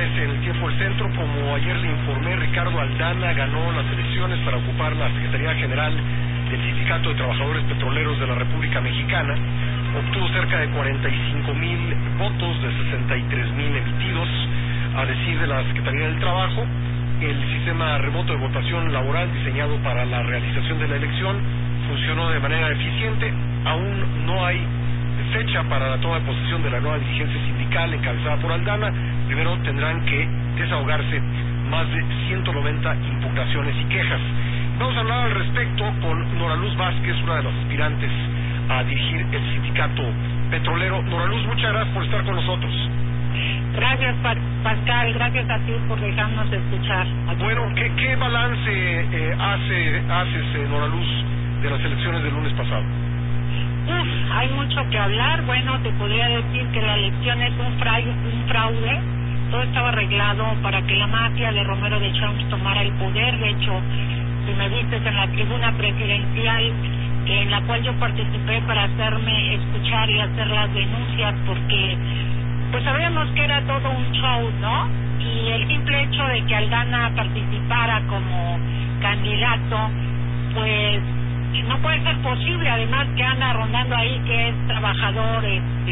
aparece en el tiempo del centro. Como ayer le informé, Ricardo Aldana ganó las elecciones para ocupar la Secretaría General del Sindicato de Trabajadores Petroleros de la República Mexicana. Obtuvo cerca de 45,000 votos de 63,000 emitidos, a decir de la Secretaría del Trabajo. El sistema remoto de votación laboral diseñado para la realización de la elección funcionó de manera eficiente. Aún no hay fecha para la toma de posesión de la nueva dirigencia sindical encabezada por Aldana. Primero tendrán que desahogarse más de 190 impugnaciones y quejas. Vamos a hablar al respecto con Nora Luz Vázquez, una de las aspirantes a dirigir el sindicato petrolero. Nora Luz, muchas gracias por estar con nosotros. Gracias, Pascal, gracias a ti por dejarnos escuchar. Bueno, ¿qué balance haces, Nora Luz, de las elecciones del lunes pasado? Hay mucho que hablar. Bueno, te podría decir que la elección es un fraude. Todo estaba arreglado para que la mafia de Romero de Champs tomara el poder. De hecho, si me viste en la tribuna presidencial, en la cual yo participé para hacerme escuchar y hacer las denuncias, porque pues sabíamos que era todo un show, ¿no? Y el simple hecho de que Aldana participara como candidato, pues no puede ser posible. Además que anda rondando ahí que es trabajador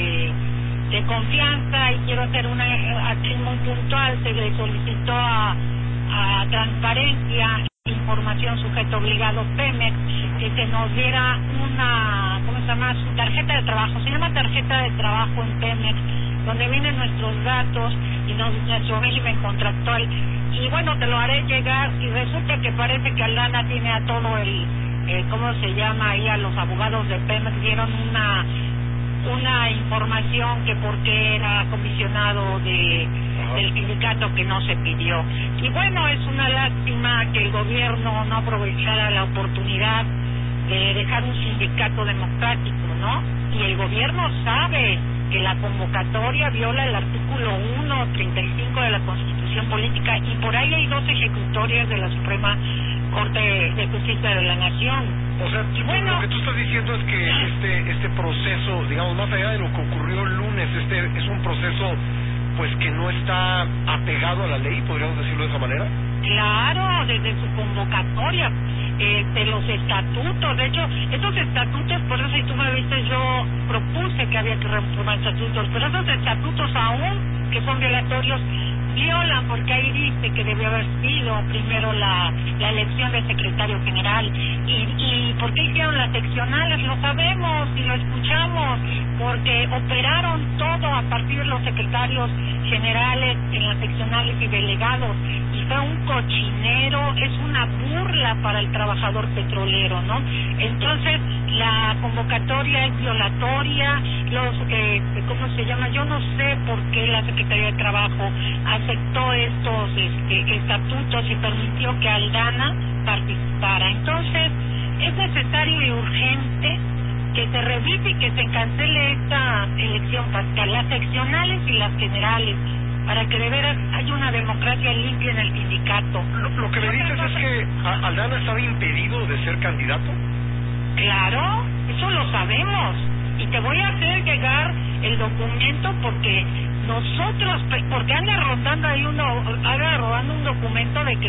de confianza. Y quiero hacer una acción muy puntual. Se le solicitó a Transparencia, Información Sujeto Obligado, Pemex, que se nos diera una, ¿cómo se llama?, su tarjeta de trabajo. Se llama tarjeta de trabajo en Pemex, donde vienen nuestros datos y nuestro régimen contractual. Y bueno, te lo haré llegar. Y resulta que parece que Aldana tiene a todo ¿cómo se llama? Ahí a los abogados de Pemex dieron una información que porque era comisionado del sindicato que no se pidió. Y bueno, es una lástima que el gobierno no aprovechara la oportunidad de dejar un sindicato democrático, ¿no? Y el gobierno sabe que la convocatoria viola el artículo 135 de la Constitución Política, y por ahí hay 2 ejecutorias de la Suprema Corte de Justicia de la Nación. O sea, bueno, lo que tú estás diciendo es que este proceso, digamos, más allá de lo que ocurrió el lunes, es un proceso pues que no está apegado a la ley, podríamos decirlo de esa manera. Claro, desde su convocatoria, de los estatutos. De hecho, estos estatutos, por eso si tú me viste, yo propuse que había que reformar estatutos, pero esos estatutos aún que son violatorios, violan, porque ahí dice que debió haber sido primero la elección de secretario general. ¿Y por qué hicieron las seccionales? Lo sabemos y lo escuchamos, porque operaron todo a partir de los secretarios generales en las seccionales y delegados, y fue un cochinero, es una burla para el trabajador petrolero, ¿no? Entonces, la convocatoria es violatoria. ¿Cómo se llama? Yo no sé por qué la Secretaría de Trabajo aceptó estos estatutos y permitió que Aldana participara. Entonces, es necesario y urgente que se revise y que se cancele esta elección, Pascal, las seccionales y las generales, para que de veras haya una democracia limpia en el sindicato. Lo que me dices es que Aldana estaba impedido de ser candidato. Claro, eso lo sabemos. Y te voy a hacer llegar el documento porque anda rodando un documento de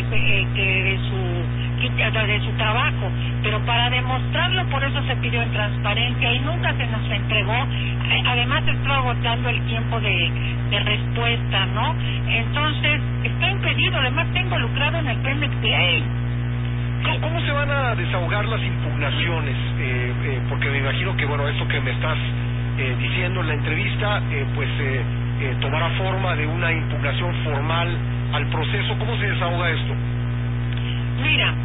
de su trabajo, pero para demostrarlo, por eso se pidió en Transparencia y nunca se nos entregó. Además está agotando el tiempo de respuesta, ¿no? Entonces está impedido. Además está involucrado en el Pemex Play. ¿Cómo se van a desahogar las impugnaciones? Porque me imagino que, bueno, eso que me estás diciendo en la entrevista, tomará forma de una impugnación formal al proceso. ¿Cómo se desahoga esto? Mira,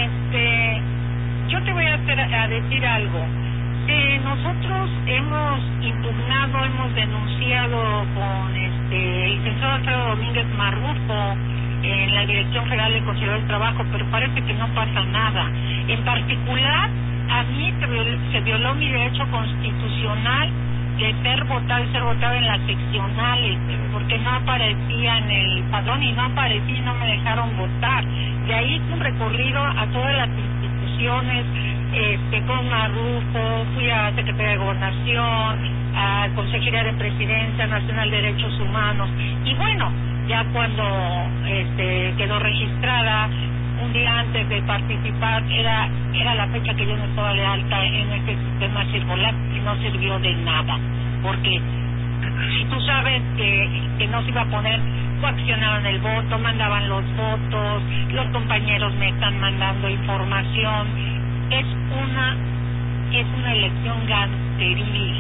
yo te voy a decir algo. Nosotros hemos impugnado, hemos denunciado con el licenciado Alfredo Domínguez Marrufo en la Dirección Federal del Consejo del Trabajo, pero parece que no pasa nada. En particular, a mí se violó mi derecho constitucional de ser votado en las seccionales, porque no aparecía en el padrón y no me dejaron votar. De ahí hice un recorrido a todas las instituciones, con Marrufo, fui a Secretaría de Gobernación, a Consejería de Presidencia Nacional de Derechos Humanos, y bueno, ya cuando quedó registrada, un día antes de participar, era la fecha que yo no estaba de alta en este sistema circular y no sirvió de nada, porque si tú sabes que no se iba a poner, coaccionaban el voto, mandaban los votos, los compañeros me están mandando información, es una elección gangsteril,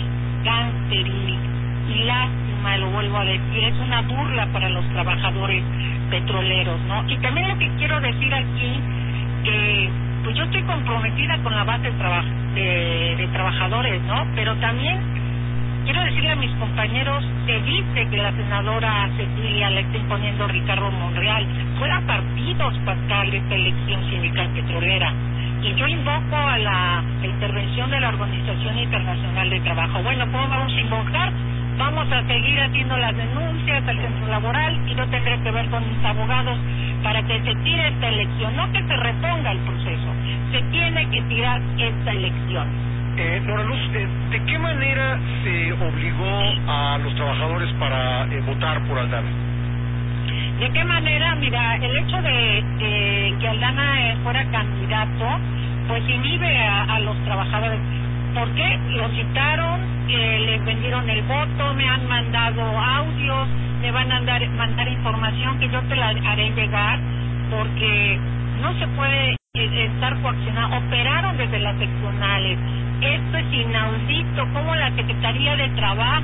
y lástima, lo vuelvo a decir, es una burla para los trabajadores petroleros, ¿no? Y también lo que quiero decir aquí, que pues yo estoy comprometida con la base de trabajadores, ¿no? Pero también quiero decirle a mis compañeros, se dice que la senadora Cecilia le está imponiendo Ricardo Monreal, fuera partidos para esta elección sindical petrolera. Y yo invoco a la intervención de la Organización Internacional de Trabajo. Bueno, ¿cómo vamos a invocar? Vamos a seguir haciendo las denuncias al centro laboral y yo tendré que ver con mis abogados para que se tire esta elección, no que se reponga el proceso, se tiene que tirar esta elección. Nora Luz, ¿de qué manera se obligó a los trabajadores para votar por Aldana? ¿De qué manera? Mira, el hecho de que Aldana fuera candidato, pues inhibe a los trabajadores. ¿Por qué? Lo citaron, les vendieron el voto, me han mandado audios, me van a mandar información que yo te la haré llegar, porque no se puede estar coaccionado. Operaron desde las seccionales. Esto es inaudito. ¿Cómo la Secretaría de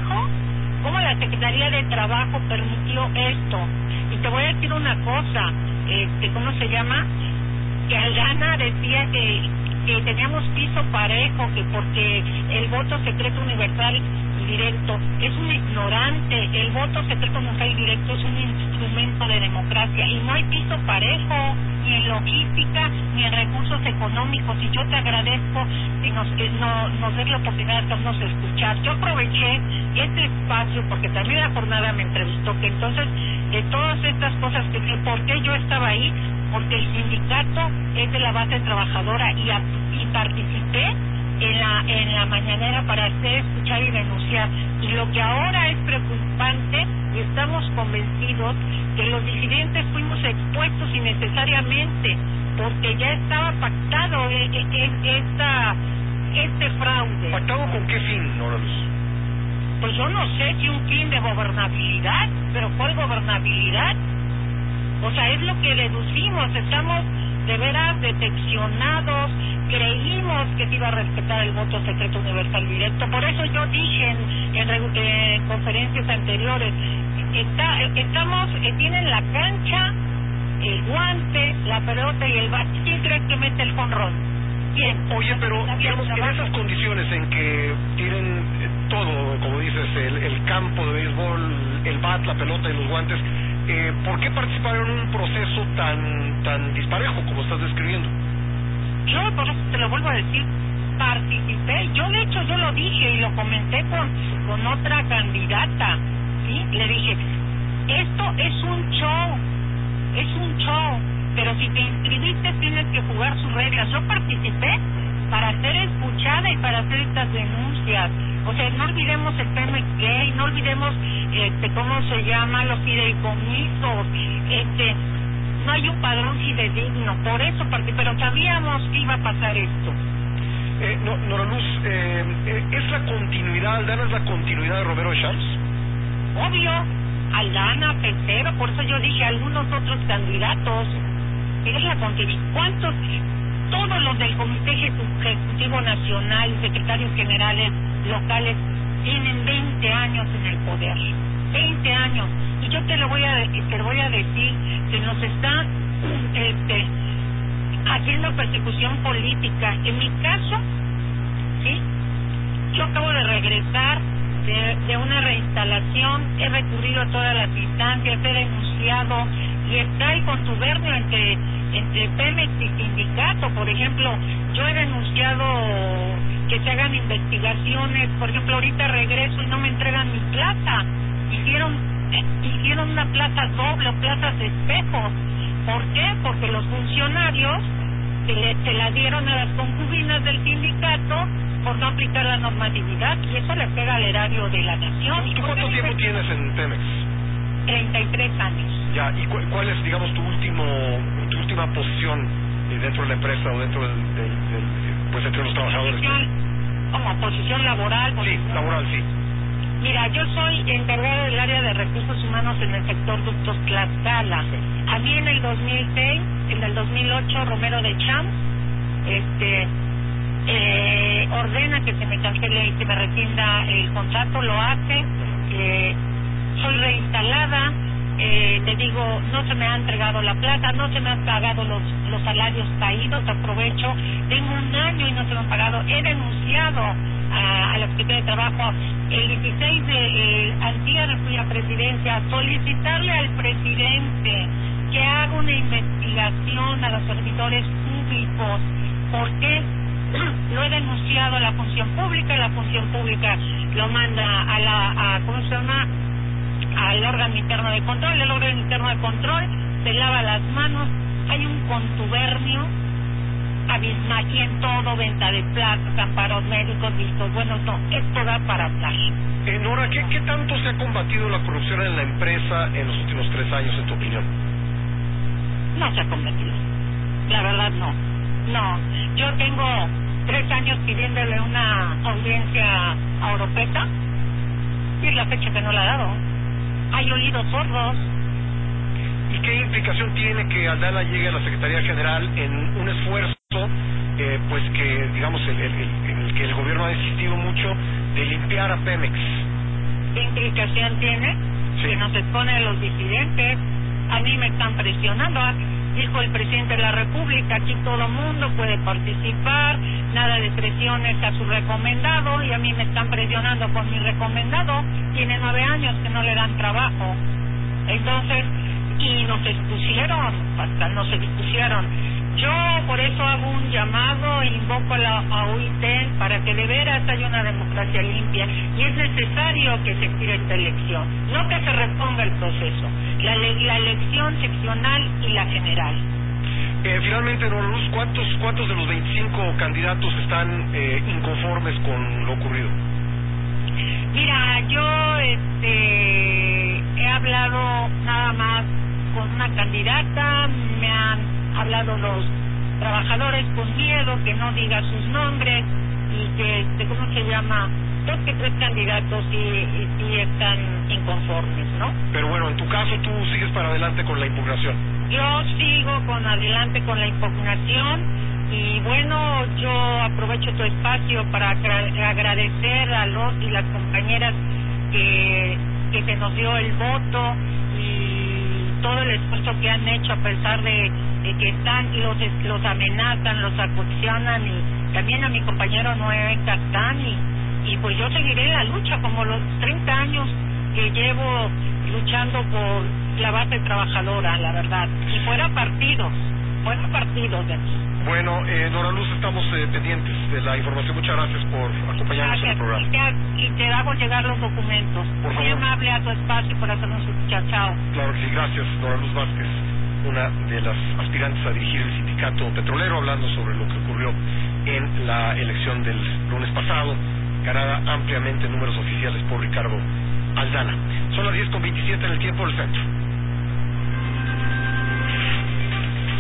Trabajo permitió esto? Y te voy a decir una cosa, ¿cómo se llama? Que Aldana decía que teníamos piso parejo, que porque el voto secreto universal y directo es un ignorante. El voto secreto universal y directo es un instrumento de democracia y no hay piso parejo, ni en logística, ni en recursos económicos. Y yo te agradezco que nos des la oportunidad de hacernos escuchar. Yo aproveché este espacio porque también la jornada me entrevistó, que entonces de todas estas cosas que vi, ¿por qué yo estaba ahí? Porque el sindicato es de la base trabajadora y participé en la mañanera para hacer escuchar y denunciar. Y lo que ahora es preocupante, y estamos convencidos que los disidentes fuimos expuestos innecesariamente, porque ya estaba pactado este fraude. ¿Pactado con qué fin, Nora Luz? Pues yo no sé si un fin de gobernabilidad, pero ¿cuál gobernabilidad? O sea, es lo que deducimos, estamos de veras decepcionados, creímos que se iba a respetar el voto secreto universal directo, por eso yo dije en conferencias anteriores, tienen la cancha, el guante, la pelota y el bat. ¿Quién crees que mete el jonrón? ¿Quién? Oye, pero digamos, en esas condiciones en que tienen todo, como dices, el campo de béisbol, el bat, la pelota y los guantes, ¿por qué participar en un proceso tan disparejo como estás describiendo? Yo, por eso te lo vuelvo a decir, participé. Yo, de hecho, yo lo dije y lo comenté con otra candidata, ¿sí? Le dije, esto es un show, pero si te inscribiste tienes que jugar sus reglas. Yo participé para ser escuchada y para hacer estas denuncias. O sea, no olvidemos el Pemex Gay, no olvidemos cómo se llama, los fideicomisos, no hay un padrón fidedigno, por eso pero sabíamos que iba a pasar esto. Nora Luz, ¿es la continuidad, Aldana es la continuidad de Romero de Champs? Obvio, Aldana, Petero, por eso yo dije algunos otros candidatos, es la continuidad. ¿Cuántos? Todos los del Comité Ejecutivo Nacional, secretarios generales locales, tienen 20 años en el poder. 20 años. Y yo te voy a decir que nos está haciendo persecución política. En mi caso, ¿sí? Yo acabo de regresar de una reinstalación, he recurrido a todas las instancias, he denunciado y está el contubernio entre Pemex y sindicato. Por ejemplo, yo he denunciado que se hagan investigaciones. Por ejemplo, ahorita regreso y no me entregan mi plaza. Hicieron una plaza doble, plazas de espejo. ¿Por qué? Porque los funcionarios se la dieron a las concubinas del sindicato por no aplicar la normatividad, y eso le pega al erario de la nación. ¿Tú cuánto tiempo tienes en Pemex? 33 años. Ya, ¿y cuál es, digamos, tu última posición dentro de la empresa o dentro pues entre los trabajadores? Como posición laboral. Sí, laboral, sí. Mira, yo soy encargada del área de recursos humanos en el sector ductos Tlaxcala. A mí en el 2006, en el 2008, Romero de Champs, ordena que se me cancele y que me rescinda el contrato, lo hace. Soy reinstalada. Te digo, no se me ha entregado la plata, no se me han pagado los salarios caídos, aprovecho, tengo 1 año y no se me han pagado, he denunciado a la Secretaría de Trabajo, el 16 de antier fui a Presidencia a solicitarle al presidente que haga una investigación a los servidores públicos, porque lo he denunciado a la función pública lo manda ¿cómo se llama?, al órgano interno de control, el órgano interno de control se lava las manos, hay un contubernio abismal y en todo, venta de plazas, amparos médicos, vistos, bueno, no, esto da para hablar. Nora, ¿qué tanto se ha combatido la corrupción en la empresa en los últimos 3 años, en tu opinión? No se ha combatido, la verdad no, yo tengo 3 años pidiéndole una audiencia a Oropesa y es la fecha que no la ha dado. Hay oídos sordos. ¿Y qué implicación tiene que Aldana llegue a la Secretaría General en un esfuerzo, pues que, digamos, en el que el gobierno ha insistido mucho de limpiar a Pemex? ¿Qué implicación tiene? Sí. Que nos expone a los disidentes. A mí me están presionando. Dijo el presidente de la República, aquí todo mundo puede participar, nada de presiones a su recomendado, y a mí me están presionando con mi recomendado. Tiene 9 años que no le dan trabajo. Entonces, y nos expusieron, hasta nos expusieron. Yo por eso hago un llamado, invoco a OIT para que de veras haya una democracia limpia, y es necesario que se tire esta elección, no que se reponga el proceso, la elección seccional y la general. Finalmente, Nora Luz, ¿cuántos de los 25 candidatos están inconformes con lo ocurrido? Mira, yo he hablado nada más con una candidata, me han hablado los trabajadores con miedo que no diga sus nombres y que, ¿cómo se llama?, 2 que 3 candidatos y están inconformes, ¿no? Pero bueno, en tu caso tú sigues para adelante con la impugnación. Yo sigo adelante con la impugnación y bueno, yo aprovecho tu espacio para agradecer a los y las compañeras que se nos dio el voto y todo el esfuerzo que han hecho a pesar de que están los amenazan, los acusacionan, y también a mi compañero Noé Castán y pues yo seguiré la lucha como los 30 años que llevo luchando por la base trabajadora, la verdad, y fuera partidos de aquí. Bueno, Nora Luz, estamos pendientes de la información. Muchas gracias por acompañarnos en el programa. Y te hago llegar los documentos. Por Muy favor. amable a tu espacio por hacernos escuchar. Chao. Claro que sí, gracias. Nora Luz Vázquez, una de las aspirantes a dirigir el sindicato petrolero, hablando sobre lo que ocurrió en la elección del lunes pasado, ganada ampliamente en números oficiales por Ricardo Aldana. Son las 10:27 en el tiempo del centro.